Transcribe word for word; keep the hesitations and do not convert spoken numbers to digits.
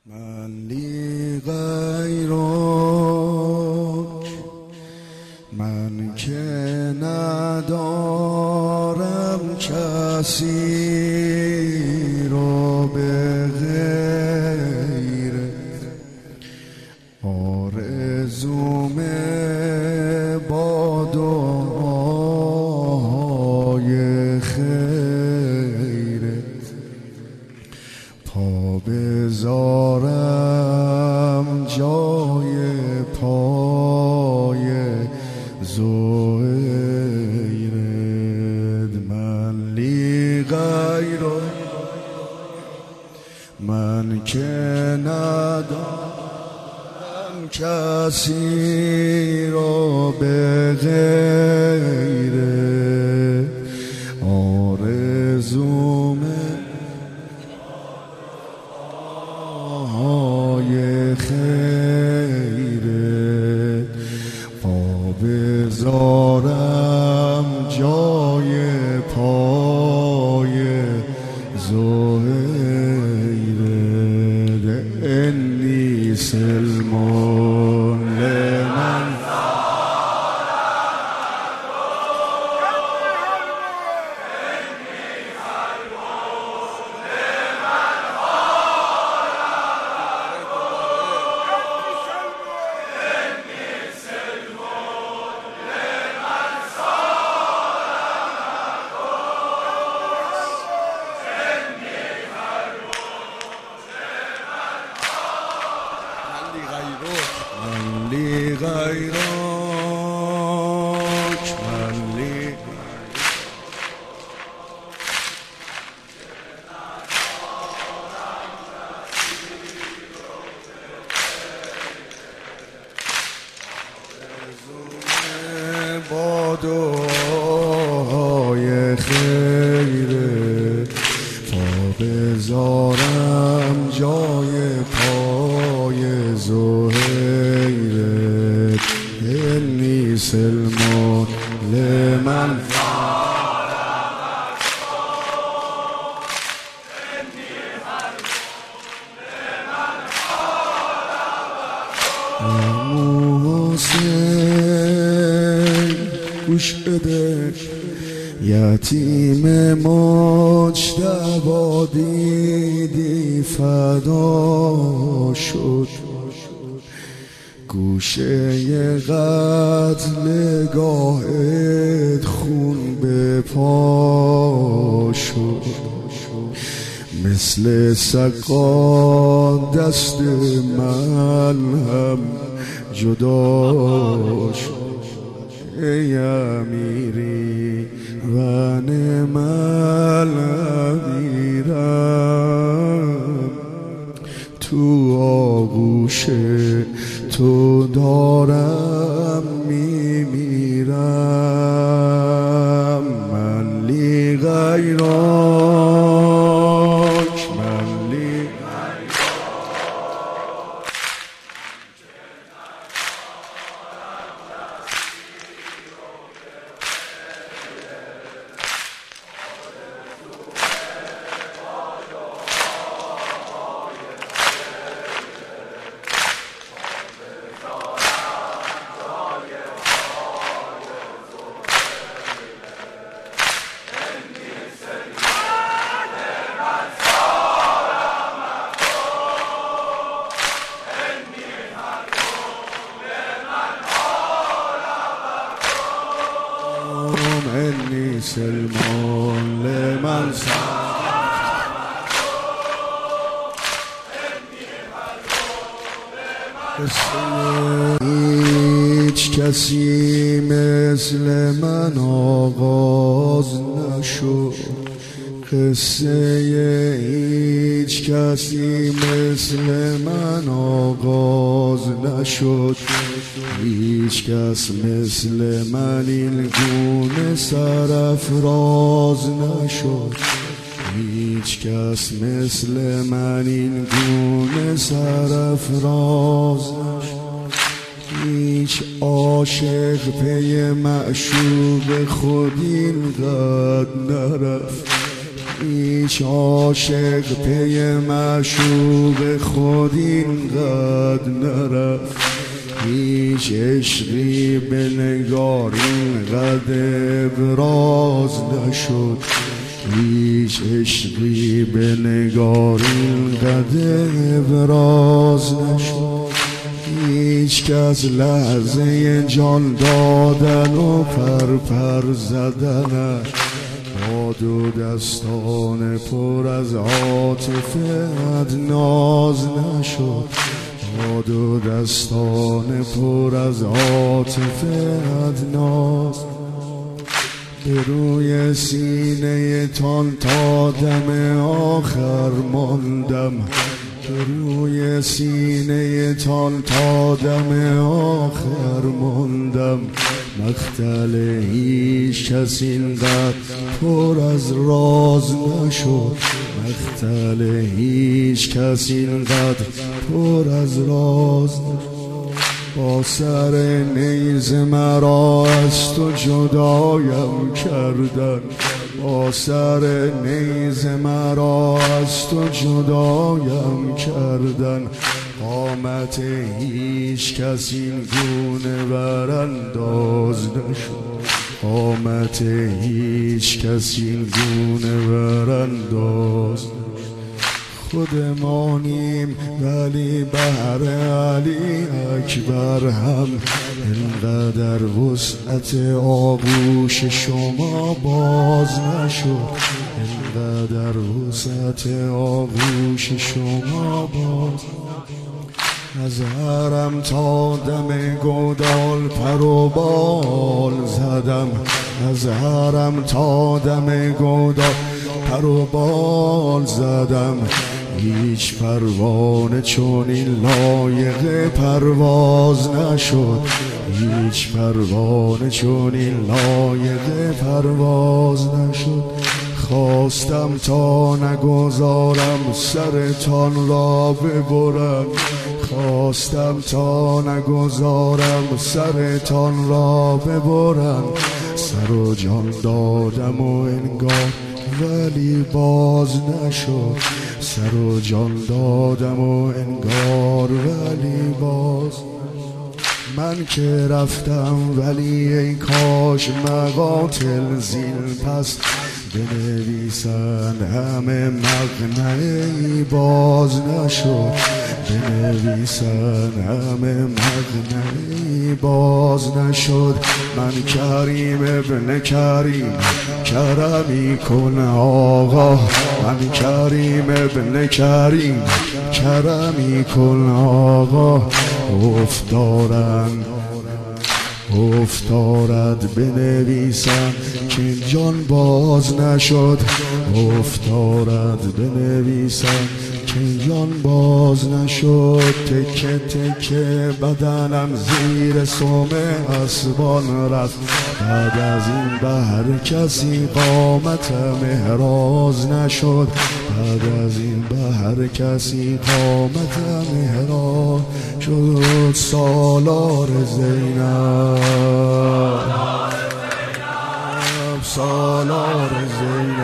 من لی غیرک، من که ندارم کسی را به غیر آرزوم با دعای خیر پا بذارم جای پای زهیرت. من لی غیرک، من که ندارم کسی را به غیر آرزوم های خیرت پا بذارم جای پای زهیرت. انی سلمان لمن من لی غیرک، من لی با دعای خیرت پا بذارم جای پای زهیرت. انی سلمان لمن حسین گوش بده، یتیم مجتبی دیدی فدا شد، گوشه قتل گاهت خون به پا شد، مثل سقا دست من هم جدا شد. ای امیری و نعم امیرم، تو آغوش تو دارم میمیرم. من لی غیرک، من لی انی سلمان لمن هیچ کسی مثل من آغاز نشد، قصه هیچ کسی مثل من آغاز نشد، هیچ کس مثل من این گونه سرافراز نشد، هیچ کس مثل من این گونه سرافراز نشد. هیچ عاشق پی معشوق خود اینقدر نرفت، هیچ عاشق پی معشوق خود اینقدر نرفت، هیچ عشقی به نگار اینقدر ابراز نشد، هیچ عشقی به نگار اینقدر ابراز نشد. هیچ کس لحظه جان دادن و پر پر زدنش با دو دستان پر از عاطفه ناز نشد، با دو دستان پر از عاطفه ناز. به روی سینه تان تا دم آخر ماندم، به روی سینه تان تا دم آخر ماندم. مختل هیچ کس اینقدر پر از راز نشد، مختل هیچ کس اینقدر پر از راز نشد. با سر نیزه مرا از تو جدایم کردن، با سر نیزه مرا از تو جدایم کردن. قامت هیچ کس این گونه برانداز نشد، قامت هیچ کس این گونه برانداز نشد. خودمانیم ولی بهر علی اکبر هم اینقدر وسعت آغوش شما باز نشد، اینقدر وسعت آغوش شما باز. از حرم تا دم گودال پر و بال زدم، از حرم تا دم گودال پر و بال زدم. هیچ پروانه چون این لایق پرواز نشد، هیچ پروانه چون این لایق پرواز نشد. خواستم تا نگذارم سرتان را ببرم، خواستم تا نگذارم سرتان را ببرم. سر و جان دادم و انگار ولی باز نشد، سر و جان دادم و انگار ولی باز. من که رفتم ولی ای کاش مقاتل زین پس بنویسند همه مقنعی باز نشد، بنویسند همه مقنعی باز نشد. من کریم ابن کریم کرمی کن آقا، من کریم ابن کریم کرمی کن آقا. افتارند افتارد بنویسم که جان باز نشد، افتارد بنویسم که جان باز نشد. تکه تکه بدنم زیر سم اسبان رفت، بعد از این بهر کسی قامتم احراز نشد، بعد از این بهر کسی قامتم احراز شد. سالار زینب، سالار زینب.